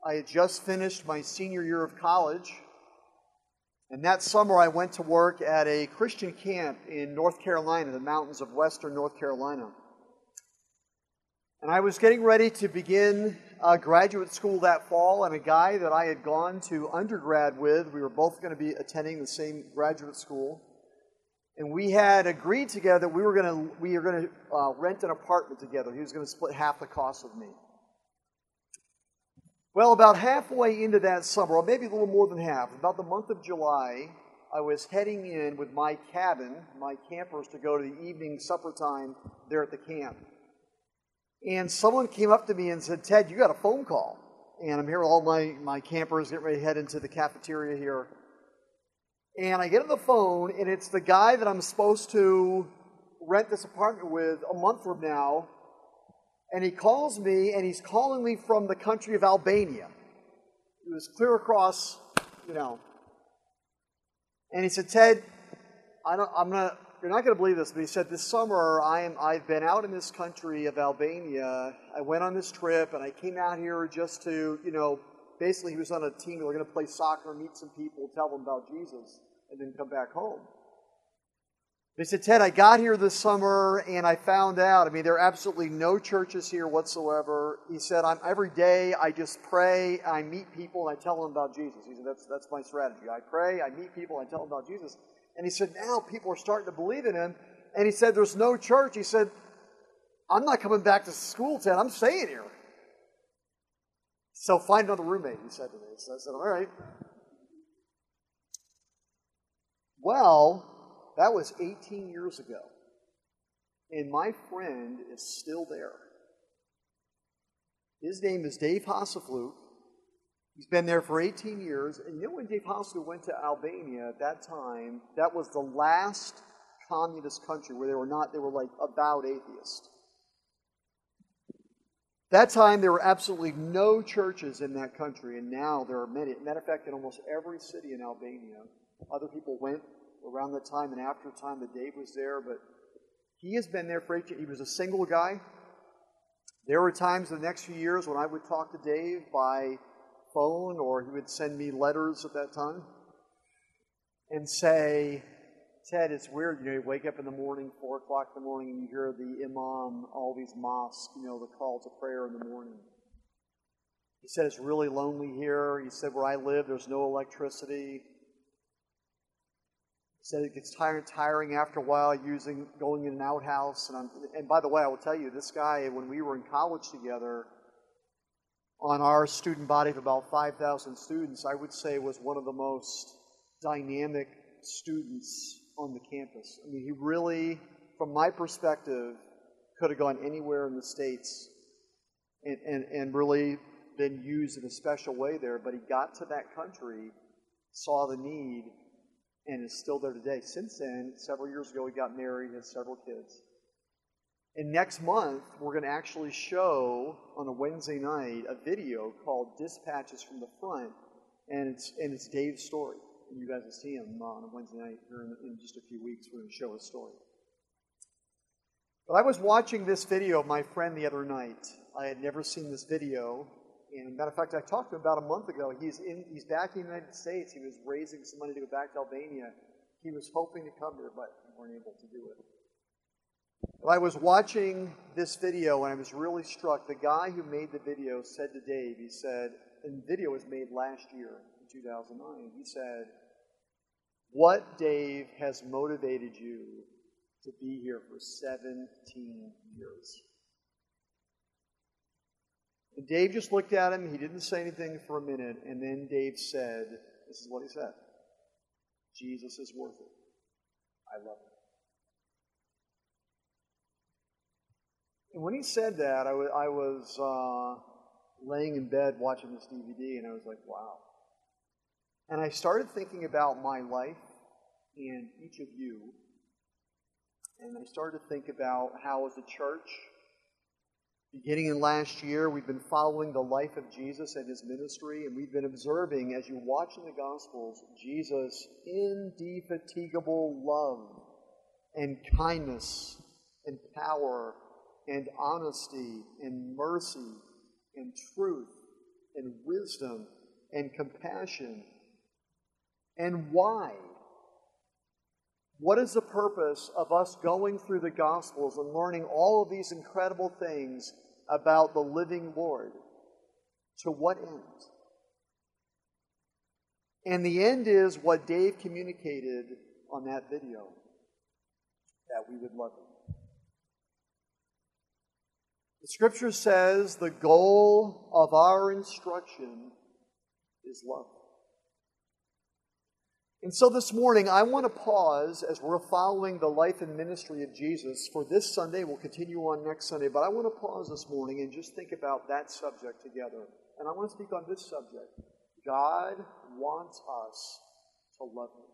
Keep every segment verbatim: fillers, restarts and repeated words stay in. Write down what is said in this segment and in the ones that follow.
I had just finished my senior year of college, and that summer I went to work at a Christian camp in North Carolina, the mountains of western North Carolina. And I was getting ready to begin uh, graduate school that fall, and a guy that I had gone to undergrad with, we were both going to be attending the same graduate school, and we had agreed together that we were going to we were going to uh, rent an apartment together. He was going to split half the cost with me. Well, about halfway into that summer, or maybe a little more than half, about the month of July, I was heading in with my cabin, my campers, to go to the evening supper time there at the camp. And someone came up to me and said, "Ted, you got a phone call." And I'm here with all my, my campers getting ready to head into the cafeteria here. And I get on the phone, and it's the guy that I'm supposed to rent this apartment with a month from now. And he calls me, and he's calling me from the country of Albania. It was clear across, you know. And he said, "Ted, I don't, I'm not, you're not going to believe this, but he said, this summer I am, I've been out in this country of Albania. I went on this trip, and I came out here just to, you know, basically he was on a team that were going to play soccer, meet some people, tell them about Jesus, and then come back home." He said, "Ted, I got here this summer and I found out, I mean, there are absolutely no churches here whatsoever." He said, I'm, every day I just pray, I meet people, and I tell them about Jesus. He said, that's, that's my strategy. I pray, I meet people, I tell them about Jesus. And he said, now people are starting to believe in him. And he said, there's no church. He said, I'm not coming back to school, Ted. I'm staying here. So find another roommate, he said to me. So I said, all right. Well, that was eighteen years ago. And my friend is still there. His name is Dave Hasselflut. He's been there for eighteen years. And you know when Dave Hasselflut went to Albania at that time, that was the last communist country where they were not, they were like avowed atheists. That time there were absolutely no churches in that country, and now there are many. Matter of fact, in almost every city in Albania, other people went around the time and after the time that Dave was there, but he has been there for eighteen. He was a single guy. There were times in the next few years when I would talk to Dave by phone, or he would send me letters at that time and say, Ted, it's weird, you know, you wake up in the morning, four o'clock in the morning, and you hear the imam, all these mosques, you know, the call to prayer in the morning. He said, it's really lonely here. He said, where I live, there's no electricity. He said it gets tiring, tiring after a while using, going in an outhouse. And, I'm, and by the way, I will tell you, this guy, when we were in college together, on our student body of about five thousand students, I would say was one of the most dynamic students on the campus. I mean, he really, from my perspective, could have gone anywhere in the States and, and, and really been used in a special way there, but he got to that country, saw the need, and is still there today. Since then, several years ago, he got married, has several kids. And next month, we're going to actually show on a Wednesday night a video called Dispatches from the Front, and it's and it's Dave's story. And you guys will see him on a Wednesday night here in, in just a few weeks. We're going to show his story. But I was watching this video of my friend the other night. I had never seen this video. And matter of fact, I talked to him about a month ago. He's in he's back in the United States. He was raising some money to go back to Albania. He was hoping to come here, but we weren't able to do it. But I was watching this video, and I was really struck. The guy who made the video said to Dave, he said, and the video was made last year, in two thousand nine, he said, what, Dave, has motivated you to be here for seventeen years? And Dave just looked at him. He didn't say anything for a minute. And then Dave said, this is what he said, Jesus is worth it. I love it. And when he said that, I, w- I was uh, laying in bed watching this D V D, and I was like, wow. And I started thinking about my life and each of you. And I started to think about how, as a church, beginning in last year, we've been following the life of Jesus and his ministry, and we've been observing, as you watch in the Gospels, Jesus' indefatigable love and kindness and power and honesty and mercy and truth and and wisdom and compassion. And why? What is the purpose of us going through the Gospels and learning all of these incredible things about the living Lord? To what end? And the end is what Dave communicated on that video, that we would love Him. The Scripture says the goal of our instruction is love. And so this morning, I want to pause as we're following the life and ministry of Jesus for this Sunday. We'll continue on next Sunday, but I want to pause this morning and just think about that subject together. And I want to speak on this subject. God wants us to love Him.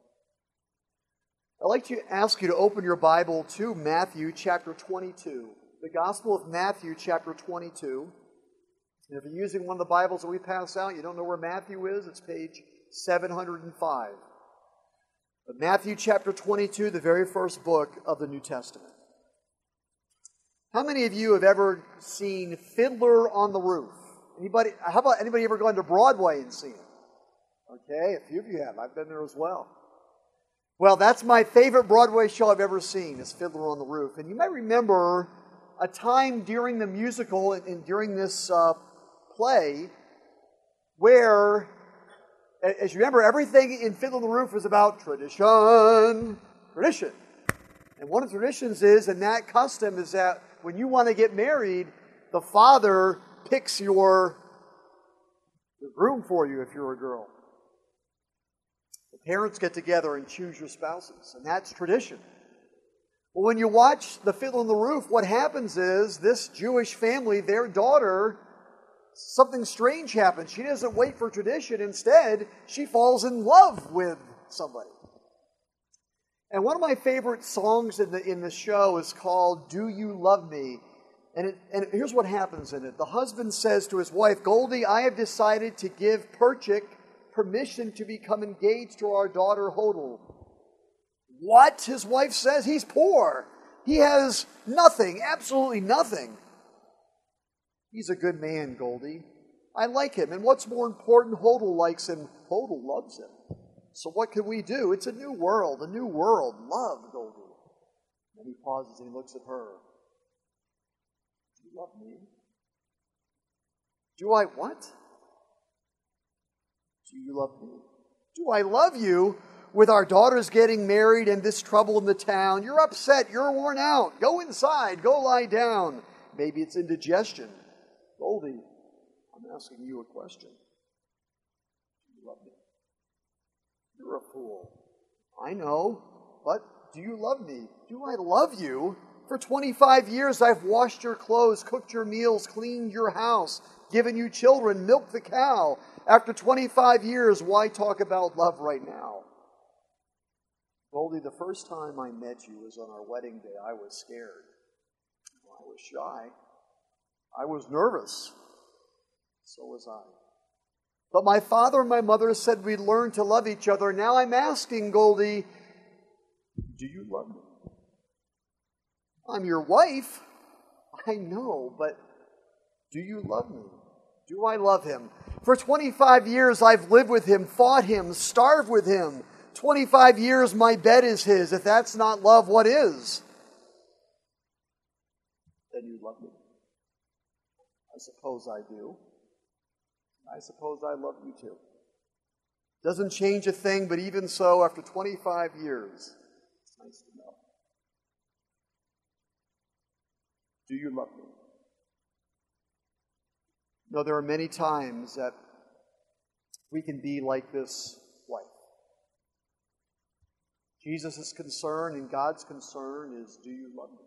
I'd like to ask you to open your Bible to Matthew chapter twenty-two. The Gospel of Matthew chapter twenty-two. And if you're using one of the Bibles that we pass out, you don't know where Matthew is, it's page seven hundred five. But Matthew chapter twenty-two, the very first book of the New Testament. How many of you have ever seen Fiddler on the Roof? Anybody? How about anybody ever gone to Broadway and seen it? Okay, a few of you have. I've been there as well. Well, that's my favorite Broadway show I've ever seen, is Fiddler on the Roof. And you might remember a time during the musical and, and during this uh, play where, as you remember, everything in Fiddler on the Roof was about tradition. Tradition. And one of the traditions is, and that custom is that when you want to get married, the father picks your, your groom for you if you're a girl. The parents get together and choose your spouses, and that's tradition. Well, when you watch The Fiddler on the Roof, what happens is this Jewish family, their daughter, something strange happens. She doesn't wait for tradition. Instead, she falls in love with somebody. And one of my favorite songs in the in the show is called "Do You Love Me?" And, it, and here's what happens in it. The husband says to his wife, "Goldie, I have decided to give Perchik permission to become engaged to our daughter Hodel." What? His wife says. He's poor. He has nothing, absolutely nothing. He's a good man, Goldie. I like him. And what's more important, Hodel likes him. Hodel loves him. So what can we do? It's a new world, a new world. Love, Goldie. And he pauses and he looks at her. Do you love me? Do I what? Do you love me? Do I love you? With our daughters getting married and this trouble in the town, you're upset, you're worn out. Go inside, go lie down. Maybe it's indigestion. Goldie, I'm asking you a question. Do you love me? You're a fool. I know, but do you love me? Do I love you? For twenty-five years I've washed your clothes, cooked your meals, cleaned your house, given you children, milked the cow. After twenty-five years, why talk about love right now? Goldie, the first time I met you was on our wedding day. I was scared. I was shy. I was nervous. So was I. But my father and my mother said we'd learn to love each other. Now I'm asking, Goldie, do you love me? I'm your wife. I know, but do you love me? Do I love him? For twenty-five years I've lived with him, fought him, starved with him. twenty-five years my bed is his. If that's not love, what is? Then you love me. I suppose I do. I suppose I love you too. Doesn't change a thing, but even so, after twenty-five years, it's nice to know. Do you love me? No, there are many times that we can be like this wife. Jesus' concern and God's concern is, do you love me?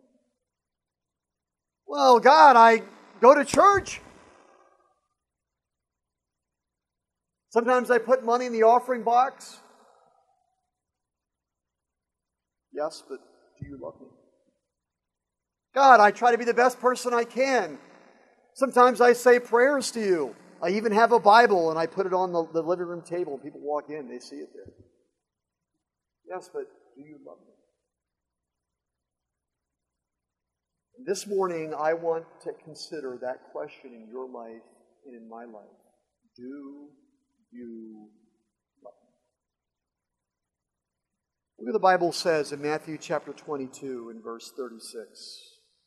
Well, God, I go to church. Sometimes I put money in the offering box. Yes, but do you love me? God, I try to be the best person I can. Sometimes I say prayers to you. I even have a Bible and I put it on the, the living room table. People walk in, they see it there. Yes, but do you love me? This morning, I want to consider that question in your life and in my life. Do you love me? Look what the Bible says in Matthew chapter twenty-two and verse thirty-six.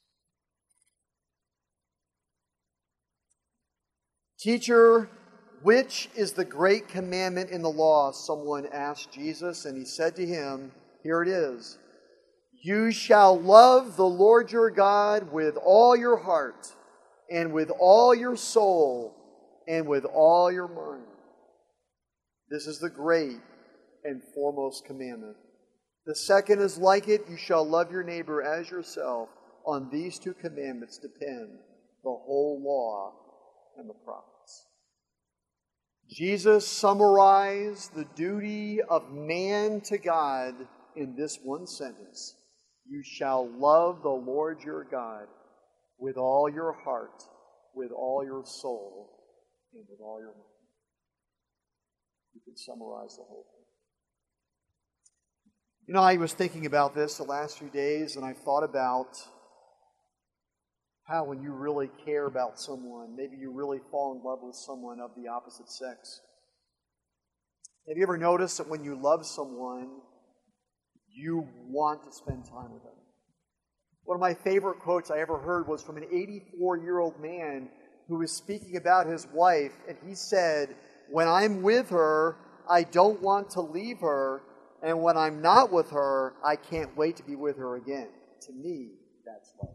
Teacher, which is the great commandment in the law? Someone asked Jesus, and he said to him, here it is. You shall love the Lord your God with all your heart, and with all your soul, and with all your mind. This is the great and foremost commandment. The second is like it, you shall love your neighbor as yourself. On these two commandments depend the whole law and the prophets. Jesus summarized the duty of man to God in this one sentence. You shall love the Lord your God with all your heart, with all your soul, and with all your mind. You can summarize the whole thing. You know, I was thinking about this the last few days, and I thought about how when you really care about someone, maybe you really fall in love with someone of the opposite sex. Have you ever noticed that when you love someone, you want to spend time with them? One of my favorite quotes I ever heard was from an eighty-four-year-old man who was speaking about his wife, and he said, when I'm with her, I don't want to leave her, and when I'm not with her, I can't wait to be with her again. To me, that's love.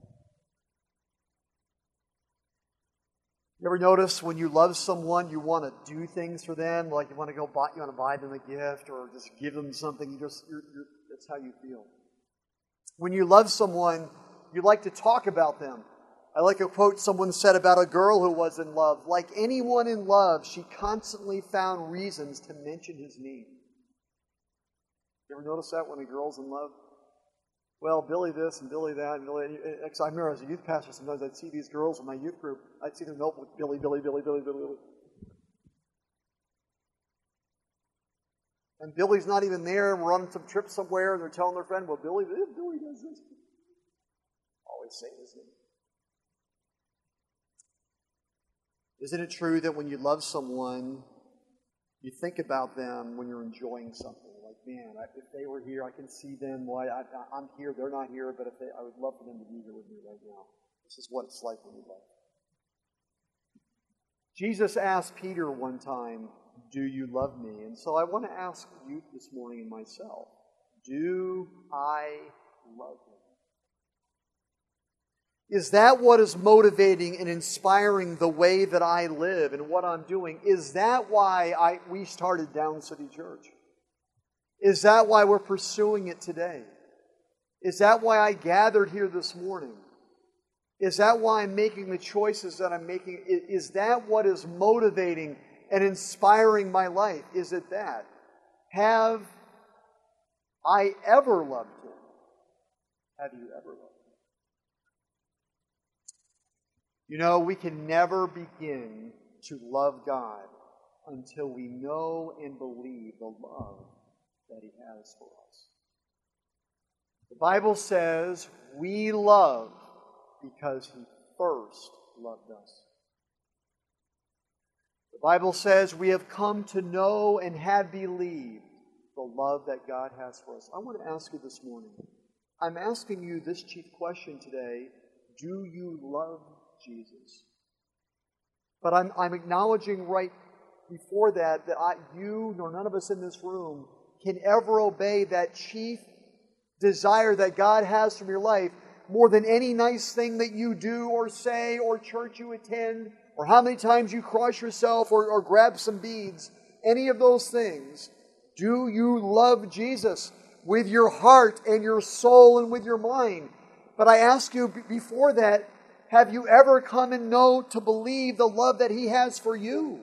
You ever notice when you love someone, you want to do things for them, like you want to go buy, you want to buy them a gift, or just give them something. You just, you're, you're, that's how you feel. When you love someone, you like to talk about them. I like a quote someone said about a girl who was in love. Like anyone in love, she constantly found reasons to mention his name. You ever notice that when a girl's in love? Well, Billy this and Billy that. And Billy, and I remember as a youth pastor, sometimes I'd see these girls in my youth group. I'd see them note with Billy, Billy, Billy, Billy, Billy, Billy. And Billy's not even there. We're on some trip somewhere, and they're telling their friend, well, Billy, Billy does this. Always saying his name. Isn't it true that when you love someone, you think about them when you're enjoying something? Like, man, if they were here, I can see them. Why I, I'm here, they're not here, but if they, I would love for them to be here with me right now. This is what it's like when you love. Jesus asked Peter one time, do you love me? And so I want to ask you this morning and myself, do I love him? Is that what is motivating and inspiring the way that I live and what I'm doing? Is that why I, we started Down City Church? Is that why we're pursuing it today? Is that why I gathered here this morning? Is that why I'm making the choices that I'm making? Is that what is motivating and inspiring my life? Is it that? Have I ever loved him? Have you ever loved him? You know, we can never begin to love God until we know and believe the love that he has for us. The Bible says we love because he first loved us. The Bible says we have come to know and have believed the love that God has for us. I want to ask you this morning, I'm asking you this chief question today, do you love Jesus? But I'm, I'm acknowledging right before that that I, you nor none of us in this room can ever obey that chief desire that God has from your life more than any nice thing that you do or say or church you attend or how many times you cross yourself or, or grab some beads. Any of those things. Do you love Jesus with your heart and your soul and with your mind? But I ask you before that, have you ever come and know to believe the love that he has for you?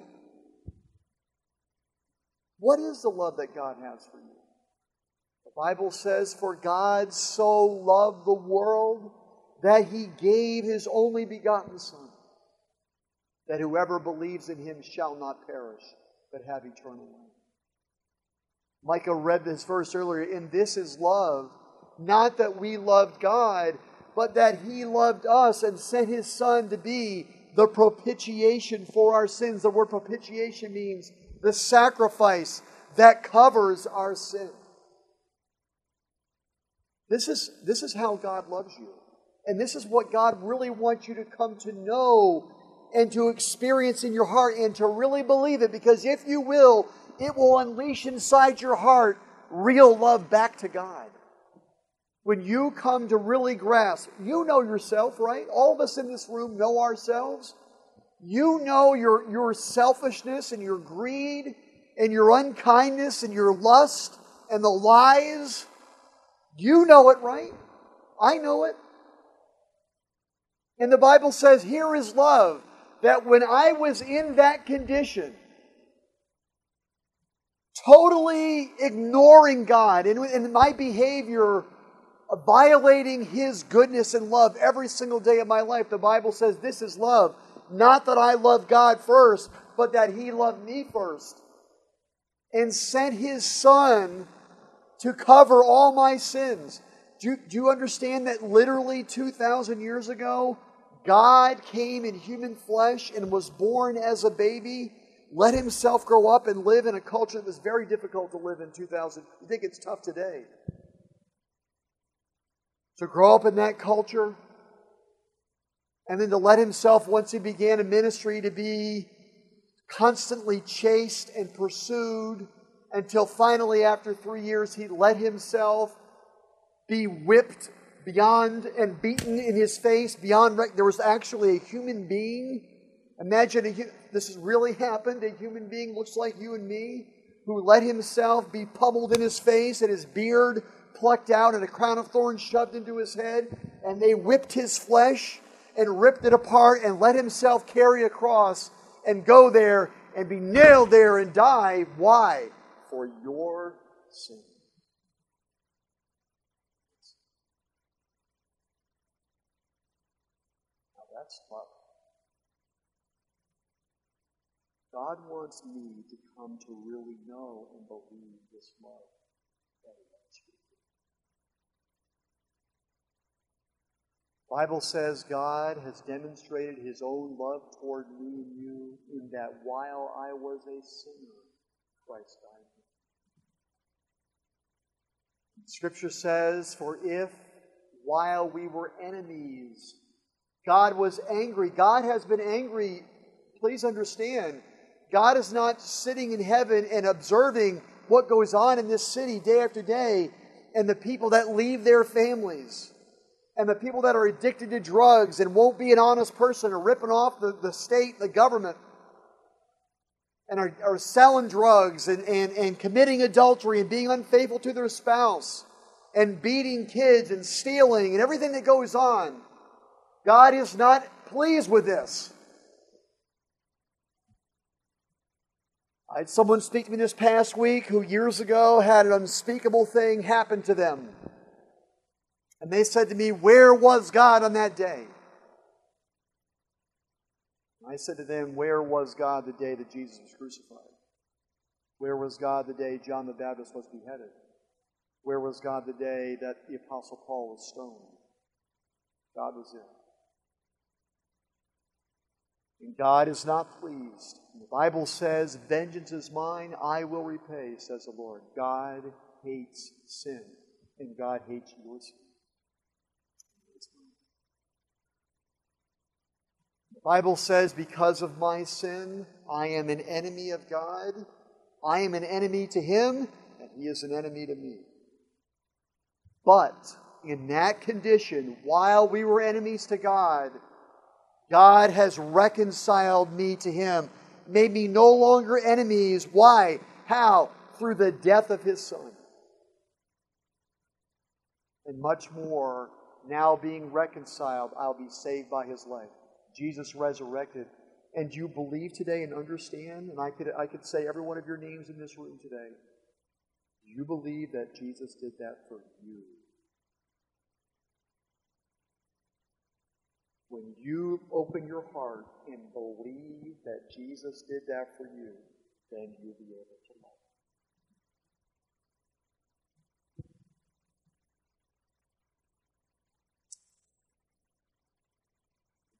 What is the love that God has for you? The Bible says, for God so loved the world that he gave his only begotten Son, that whoever believes in him shall not perish, but have eternal life. Micah read this verse earlier, and this is love, not that we loved God, but that he loved us and sent his Son to be the propitiation for our sins. The word propitiation means the sacrifice that covers our sin. This is, this is how God loves you. And this is what God really wants you to come to know and to experience in your heart and to really believe it. Because if you will, it will unleash inside your heart real love back to God. When you come to really grasp, you know yourself, right? All of us in this room know ourselves. You know your, your selfishness and your greed and your unkindness and your lust and the lies. You know it, right? I know it. And the Bible says, here is love, that when I was in that condition, totally ignoring God and, and my behavior violating His goodness and love every single day of my life, the Bible says this is love. Not that I love God first, but that He loved me first and sent His Son to cover all my sins. Do you, do you understand that literally two thousand years ago, God came in human flesh and was born as a baby, let Himself grow up and live in a culture that was very difficult to live in two thousand. You think it's tough today? To grow up in that culture, and then to let Himself, once He began a ministry, to be constantly chased and pursued until finally, after three years, He let Himself be whipped beyond and beaten in His face beyond. There was actually a human being. Imagine a, this has really happened. A human being looks like you and me, who let himself be pummeled in his face and his beard plucked out and a crown of thorns shoved into his head, and they whipped his flesh and ripped it apart and let Himself carry a cross and go there and be nailed there and die. Why? For your sin. Now that's love. God wants me to come to really know and believe this love that He loves you. The Bible says God has demonstrated His own love toward me and you in that while I was a sinner, Christ died for me. Scripture says, for if while we were enemies, God was angry. God has been angry. Please understand, God is not sitting in heaven and observing what goes on in this city day after day, and the people that leave their families, and the people that are addicted to drugs and won't be an honest person, are ripping off the, the state, the government, and are, are selling drugs and, and, and committing adultery and being unfaithful to their spouse and beating kids and stealing and everything that goes on. God is not pleased with this. I had someone speak to me this past week who years ago had an unspeakable thing happen to them. And they said to me, where was God on that day? I said to them, where was God the day that Jesus was crucified? Where was God the day John the Baptist was beheaded? Where was God the day that the Apostle Paul was stoned? God was there. And God is not pleased. The Bible says, vengeance is mine, I will repay, says the Lord. God hates sin, and God hates your sin. The Bible says, because of my sin, I am an enemy of God. I am an enemy to Him, and He is an enemy to me. But in that condition, while we were enemies to God, God has reconciled me to Him, made me no longer enemies. Why? How? Through the death of His Son. And much more, now being reconciled, I'll be saved by His life. Jesus resurrected. And do you believe today and understand? And I could, I could say every one of your names in this room today. Do you believe that Jesus did that for you? When you open your heart and believe that Jesus did that for you, then you'll be able to love.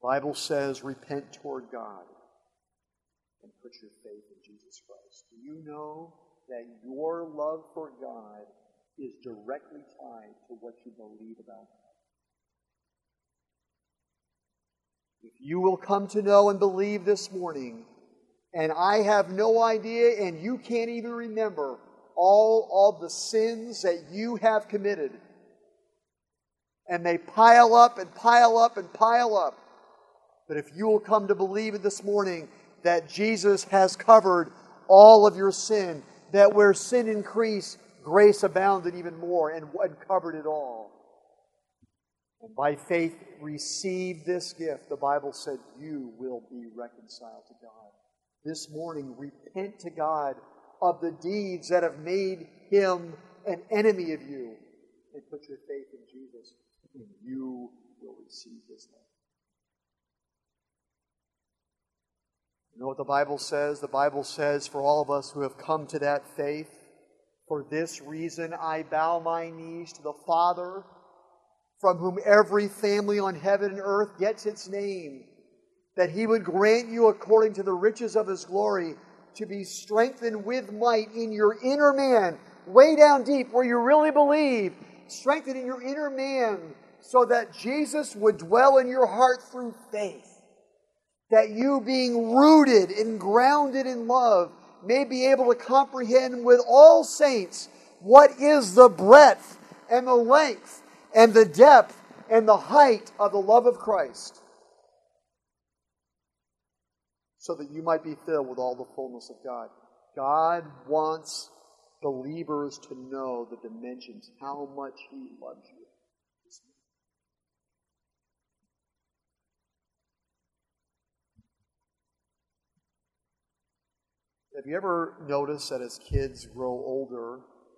The Bible says, repent toward God and put your faith in Jesus Christ. Do you know that your love for God is directly tied to what you believe about Him? If you will come to know and believe this morning, and I have no idea and you can't even remember all of the sins that you have committed, and they pile up and pile up and pile up, but if you will come to believe it this morning that Jesus has covered all of your sin, that where sin increased, grace abounded even more and, and covered it all. And by faith receive this gift, the Bible said you will be reconciled to God. This morning, repent to God of the deeds that have made Him an enemy of you, and put your faith in Jesus, and you will receive His love. You know what the Bible says? The Bible says for all of us who have come to that faith, for this reason I bow my knees to the Father, from whom every family on heaven and earth gets its name, that He would grant you according to the riches of His glory to be strengthened with might in your inner man, way down deep where you really believe, strengthened in your inner man, so that Jesus would dwell in your heart through faith, that you, being rooted and grounded in love, may be able to comprehend with all saints what is the breadth and the length and the depth and the height of the love of Christ, so that you might be filled with all the fullness of God. God wants believers to know the dimensions, how much He loves you. Have you ever noticed that as kids grow older,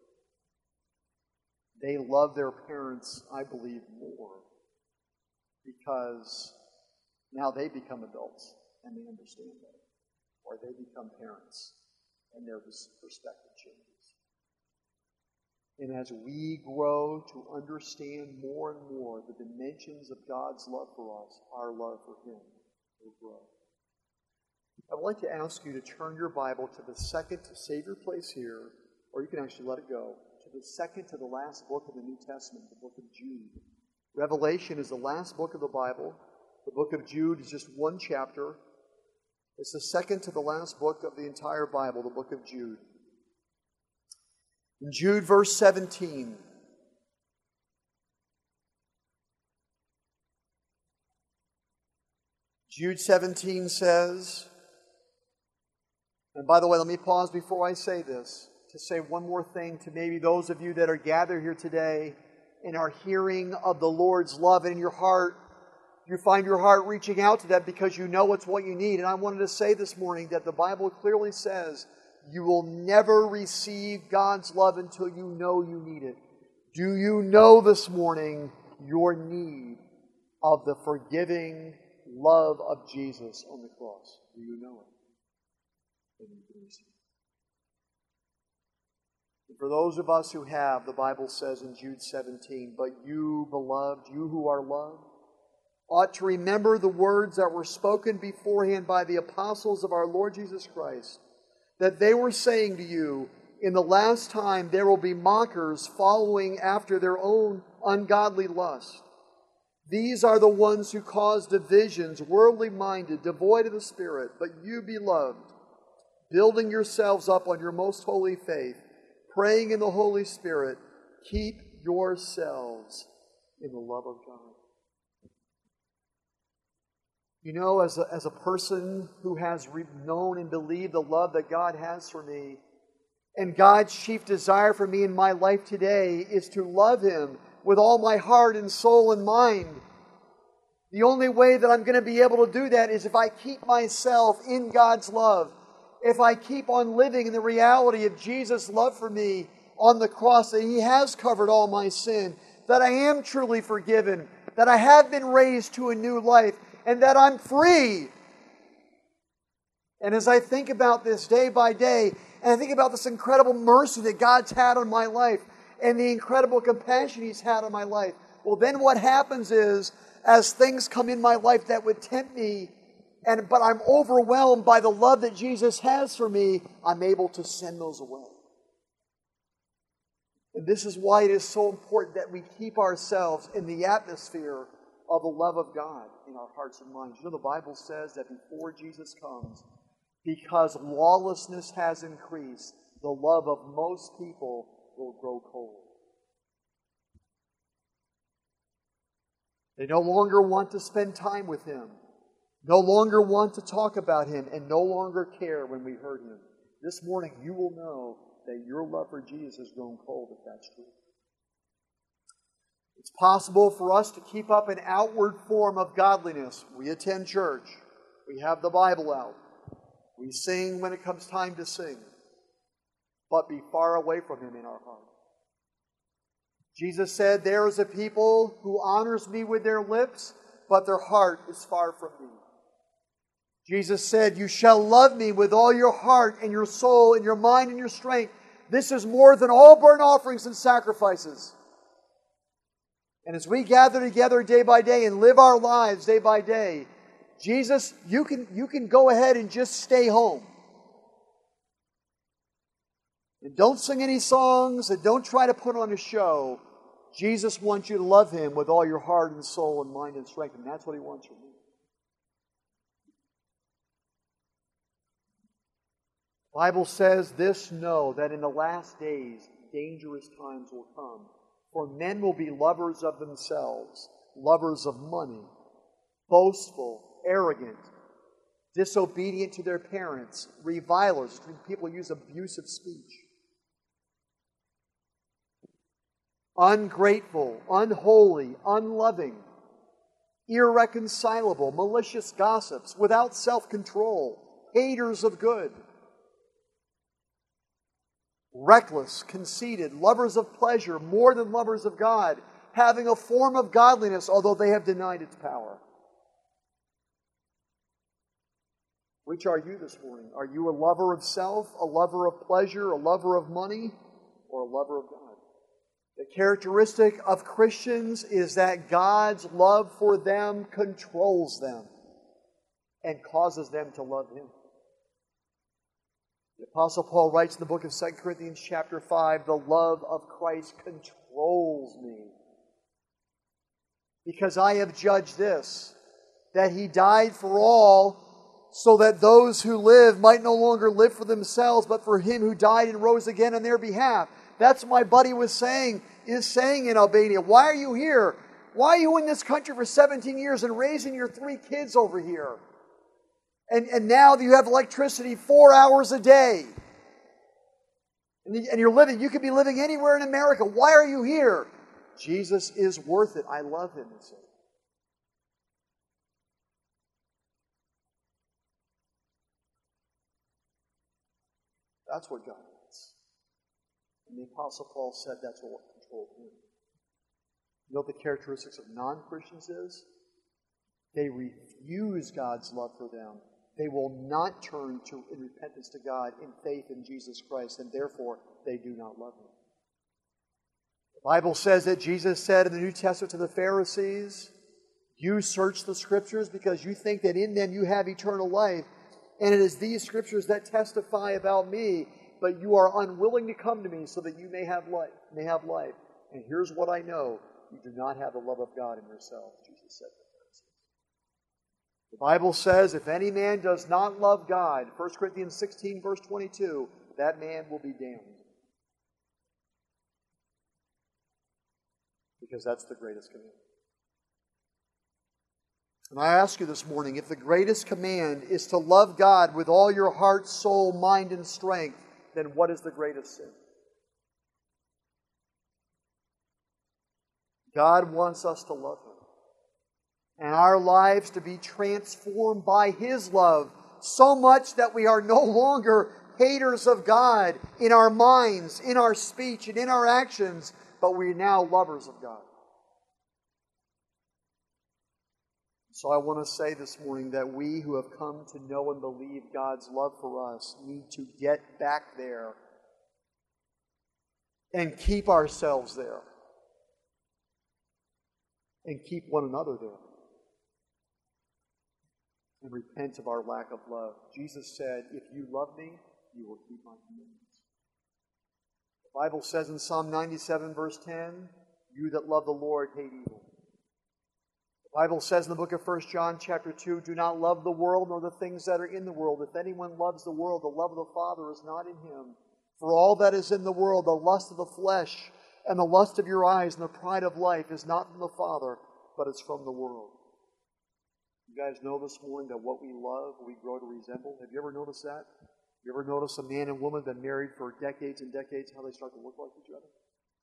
they love their parents, I believe, more because now they become adults and they understand better, or they become parents and their perspective changes. And as we grow to understand more and more the dimensions of God's love for us, our love for Him will grow. I would like to ask you to turn your Bible to the second, save your place here, or you can actually let it go, to the second to the last book of the New Testament, the book of Jude. Revelation is the last book of the Bible. The book of Jude is just one chapter. It's the second to the last book of the entire Bible, the book of Jude. In Jude, verse seventeen. Jude seventeen says, and by the way, let me pause before I say this, to say one more thing to maybe those of you that are gathered here today and are hearing of the Lord's love in your heart. You find your heart reaching out to that because you know it's what you need. And I wanted to say this morning that the Bible clearly says you will never receive God's love until you know you need it. Do you know this morning your need of the forgiving love of Jesus on the cross? Do you know it? Then you can receive it. And for those of us who have, the Bible says in Jude seventeen, but you, beloved, you who are loved, ought to remember the words that were spoken beforehand by the apostles of our Lord Jesus Christ, that they were saying to you, in the last time there will be mockers following after their own ungodly lust. These are the ones who cause divisions, worldly minded, devoid of the Spirit. But you, beloved, building yourselves up on your most holy faith, praying in the Holy Spirit, keep yourselves in the love of God. You know, as a, as a person who has re- known and believed the love that God has for me, and God's chief desire for me in my life today is to love Him with all my heart and soul and mind. The only way that I'm going to be able to do that is if I keep myself in God's love. If I keep on living in the reality of Jesus' love for me on the cross, that He has covered all my sin, that I am truly forgiven, that I have been raised to a new life, and that I'm free. And as I think about this day by day, and I think about this incredible mercy that God's had on my life, and the incredible compassion He's had on my life, well, then what happens is, as things come in my life that would tempt me, and but I'm overwhelmed by the love that Jesus has for me, I'm able to send those away. And this is why it is so important that we keep ourselves in the atmosphere of the love of God in our hearts and minds. You know, the Bible says that before Jesus comes, because lawlessness has increased, the love of most people will grow cold. They no longer want to spend time with Him, no longer want to talk about Him, and no longer care when we hurt Him. This morning you will know that your love for Jesus has grown cold if that's true. It's possible for us to keep up an outward form of godliness. We attend church. We have the Bible out. We sing when it comes time to sing. But be far away from Him in our heart. Jesus said, there is a people who honors me with their lips, but their heart is far from me. Jesus said, you shall love me with all your heart and your soul and your mind and your strength. This is more than all burnt offerings and sacrifices. And as we gather together day by day and live our lives day by day, Jesus, you can, you can go ahead and just stay home. And don't sing any songs and don't try to put on a show. Jesus wants you to love Him with all your heart and soul and mind and strength. And that's what He wants from you. The Bible says this, know that in the last days dangerous times will come. For men will be lovers of themselves, lovers of money, boastful, arrogant, disobedient to their parents, revilers. People use abusive speech. Ungrateful, unholy, unloving, irreconcilable, malicious gossips, without self-control, haters of good, reckless, conceited, lovers of pleasure more than lovers of God, having a form of godliness, although they have denied its power. Which are you this morning? Are you a lover of self, a lover of pleasure, a lover of money, or a lover of God? The characteristic of Christians is that God's love for them controls them and causes them to love Him. The Apostle Paul writes in the book of Second Corinthians chapter five, the love of Christ controls me. Because I have judged this, that He died for all, so that those who live might no longer live for themselves, but for Him who died and rose again on their behalf. That's what my buddy was saying, is saying in Albania. Why are you here? Why are you in this country for seventeen years and raising your three kids over here? And, and now you have electricity four hours a day. And, and you're living, you could be living anywhere in America. Why are you here? Jesus is worth it. I love Him, he said. That's what God wants. And the Apostle Paul said that's what controlled him. You know what the characteristics of non-Christians is? They refuse God's love for them. They will not turn to in repentance to God in faith in Jesus Christ, and therefore they do not love Him. The Bible says that Jesus said in the New Testament to the Pharisees, you search the Scriptures because you think that in them you have eternal life, and it is these Scriptures that testify about me, but you are unwilling to come to me so that you may have life. May have life. And here's what I know, you do not have the love of God in yourselves, Jesus said. The Bible says, if any man does not love God, First Corinthians sixteen, verse twenty-two, that man will be damned. Because that's the greatest command. And I ask you this morning, if the greatest command is to love God with all your heart, soul, mind, and strength, then what is the greatest sin? God wants us to love Him. And our lives to be transformed by His love so much that we are no longer haters of God in our minds, in our speech, and in our actions, but we are now lovers of God. So I want to say this morning that we who have come to know and believe God's love for us need to get back there and keep ourselves there. and keep one another there. And repent of our lack of love. Jesus said, if you love me, you will keep my commandments. The Bible says in Psalm ninety-seven, verse ten, you that love the Lord hate evil. The Bible says in the book of First John chapter two, do not love the world nor the things that are in the world. If anyone loves the world, the love of the Father is not in him. For all that is in the world, the lust of the flesh and the lust of your eyes and the pride of life is not from the Father, but it's from the world. You guys know this morning that what we love, we grow to resemble. Have you ever noticed that? You ever notice a man and woman been married for decades and decades, how they start to look like each other?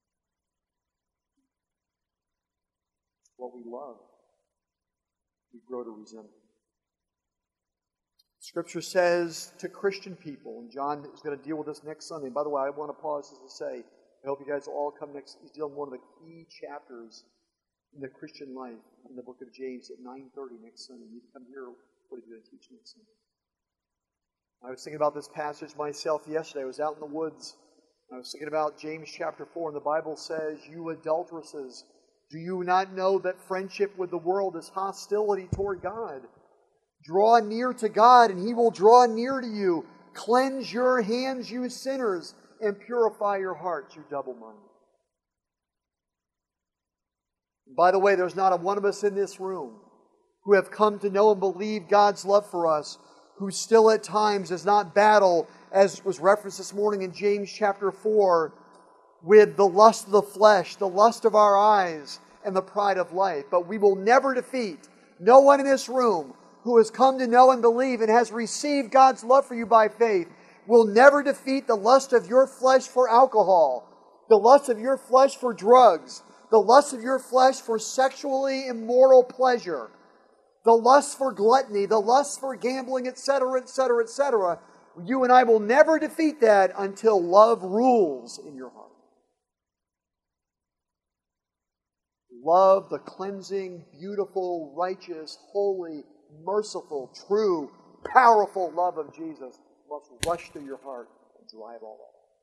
What we love, we grow to resemble. Scripture says to Christian people, and John is going to deal with this next Sunday. And by the way, I want to pause just to say, I hope you guys will all come next. He's dealing with one of the key chapters in the Christian life in the book of James at nine thirty next Sunday. You can come here. What are you going to teach next Sunday? I was thinking about this passage myself yesterday. I was out in the woods. I was thinking about James chapter four, and the Bible says, you adulteresses, do you not know that friendship with the world is hostility toward God? Draw near to God, and He will draw near to you. Cleanse your hands, you sinners, and purify your hearts, you double-minded. By the way, there's not a one of us in this room who have come to know and believe God's love for us, who still at times does not battle, as was referenced this morning in James chapter four, with the lust of the flesh, the lust of our eyes, and the pride of life. But we will never defeat, no one in this room who has come to know and believe and has received God's love for you by faith will never defeat the lust of your flesh for alcohol, the lust of your flesh for drugs, the lust of your flesh for sexually immoral pleasure, the lust for gluttony, the lust for gambling, et cetera, et cetera, et cetera. You and I will never defeat that until love rules in your heart. Love, the cleansing, beautiful, righteous, holy, merciful, true, powerful love of Jesus must rush through your heart and drive all that out.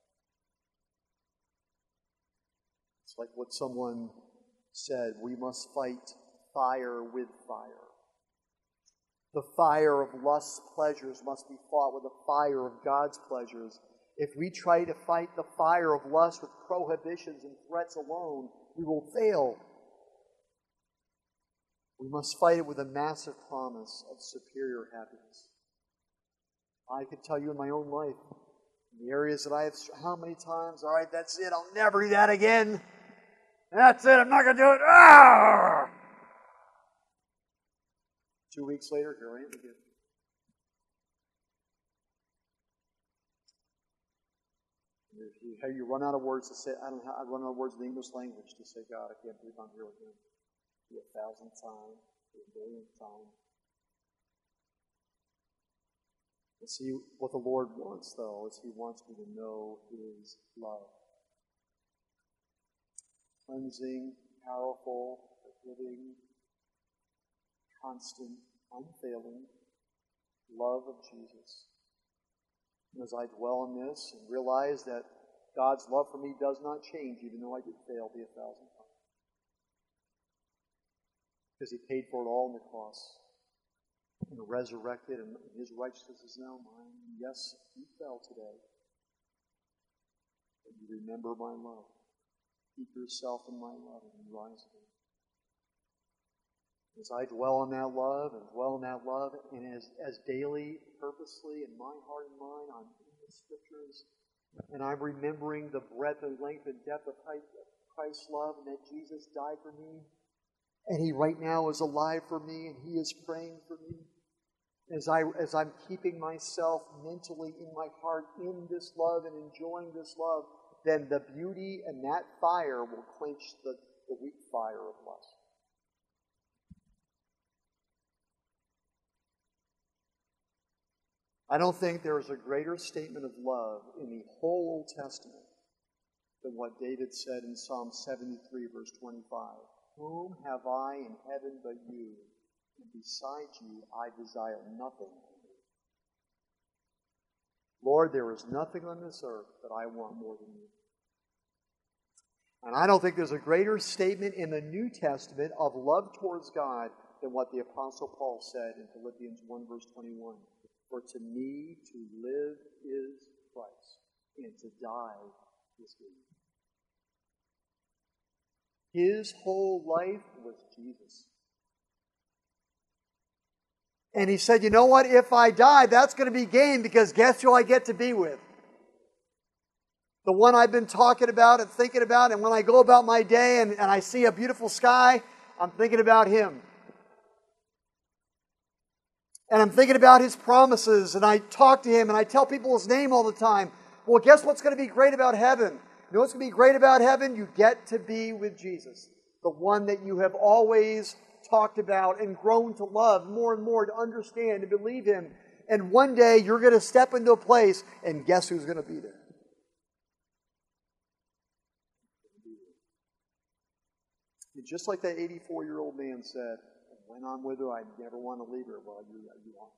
It's like what someone said, we must fight fire with fire. The fire of lust's pleasures must be fought with the fire of God's pleasures. If we try to fight the fire of lust with prohibitions and threats alone, we will fail. We must fight it with a massive promise of superior happiness. I can tell you in my own life, in the areas that I have, how many times, all right, that's it, I'll never do that again. That's it, I'm not going to do it. Ah! Two weeks later, here I am again. How you run out of words to say, I don't I run out of words in the English language to say, God, I can't believe I'm here again. A thousand times, a million times. And see, what the Lord wants, though, is He wants me to know His love. Cleansing, powerful, forgiving, constant, unfailing love of Jesus. And as I dwell on this and realize that God's love for me does not change, even though I did fail be a thousand times. Because He paid for it all on the cross and resurrected, and His righteousness is now mine. Yes, you fell today, but you remember my love. Keep yourself in my love and rise again. As I dwell on that love and dwell on that love, and as, as daily, purposely, in my heart and mind, I'm in the Scriptures, and I'm remembering the breadth and length and depth of Christ's love, and that Jesus died for me, and He right now is alive for me, and He is praying for me. As, I, as I'm keeping myself mentally in my heart in this love and enjoying this love, then the beauty and that fire will quench the, the weak fire of lust. I don't think there is a greater statement of love in the whole Old Testament than what David said in Psalm seventy-three, verse twenty-five. Whom have I in heaven but you? And besides you, I desire nothing. Lord, there is nothing on this earth that I want more than you. And I don't think there's a greater statement in the New Testament of love towards God than what the Apostle Paul said in Philippians one, verse twenty-one. For to me to live is Christ, and to die is gain. His whole life was Jesus. And he said, you know what? If I die, that's going to be gain, because guess who I get to be with? The one I've been talking about and thinking about, and when I go about my day and, and I see a beautiful sky, I'm thinking about Him. And I'm thinking about His promises, and I talk to Him, and I tell people His name all the time. Well, guess what's going to be great about heaven? You know what's going to be great about heaven? You get to be with Jesus, the one that you have always talked about and grown to love more and more, to understand and believe Him. And one day you're going to step into a place, and guess who's going to be there? And just like that eighty-four-year-old man said, when I'm with her, I never want to leave her. Well, you, you won't.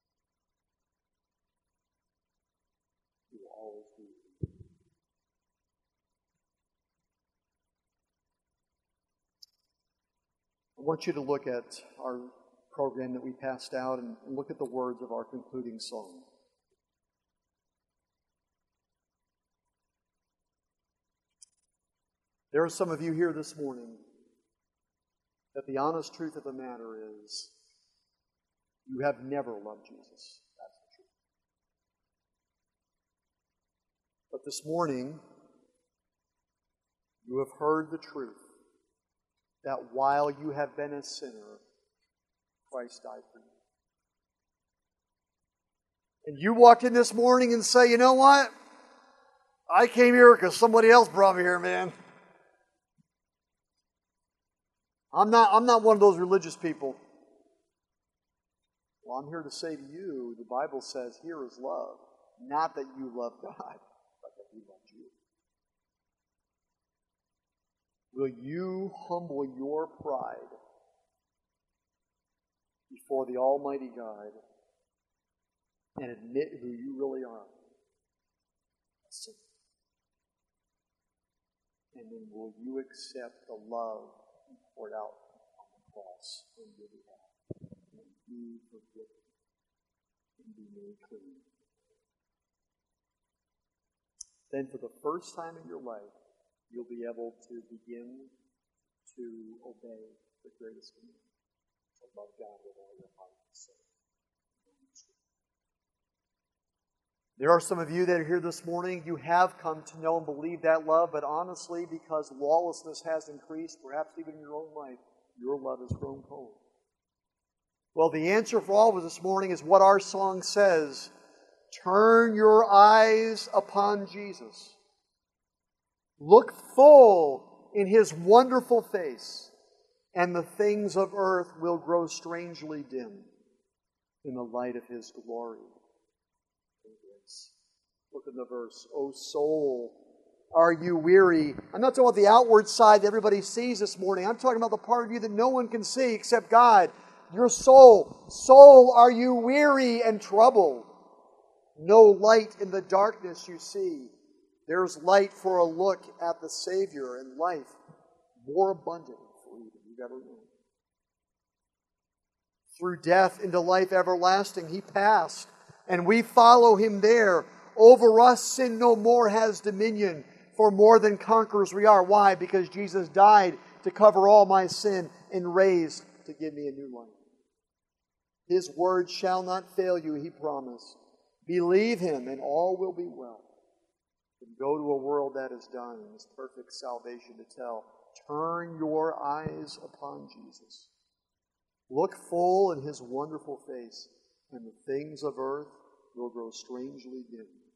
You will always be with her. I want you to look at our program that we passed out and look at the words of our concluding song. There are some of you here this morning that the honest truth of the matter is you have never loved Jesus. That's the truth. But this morning, you have heard the truth that while you have been a sinner, Christ died for you. And you walked in this morning and say, you know what? I came here because somebody else brought me here, man. I'm not, I'm not one of those religious people. Well, I'm here to say to you, the Bible says, here is love. Not that you love God, but that He loved you. Will you humble your pride before the Almighty God and admit who you really are? A sinner. And then will you accept the love He poured out on the cross on your behalf and be forgiven and be made clean? Then for the first time in your life, you'll be able to begin to obey the greatest command, to love God with all your heart and soul. There are some of you that are here this morning, you have come to know and believe that love, but honestly, because lawlessness has increased, perhaps even in your own life, your love has grown cold. Well, the answer for all of us this morning is what our song says. Turn your eyes upon Jesus. Look full in His wonderful face, and the things of earth will grow strangely dim in the light of His glory. Look at the verse. O soul, are you weary? I'm not talking about the outward side that everybody sees this morning. I'm talking about the part of you that no one can see except God. Your soul. Soul, are you weary and troubled? No light in the darkness you see. There's light for a look at the Savior and life more abundant for you than you've ever known. Through death into life everlasting, He passed, and we follow Him there. Over us sin no more has dominion, for more than conquerors we are. Why? Because Jesus died to cover all my sin and raised to give me a new life. His word shall not fail you, He promised. Believe Him and all will be well. And go to a world that is done in His perfect salvation to tell. Turn your eyes upon Jesus. Look full in His wonderful face, and the things of earth will grow strangely dim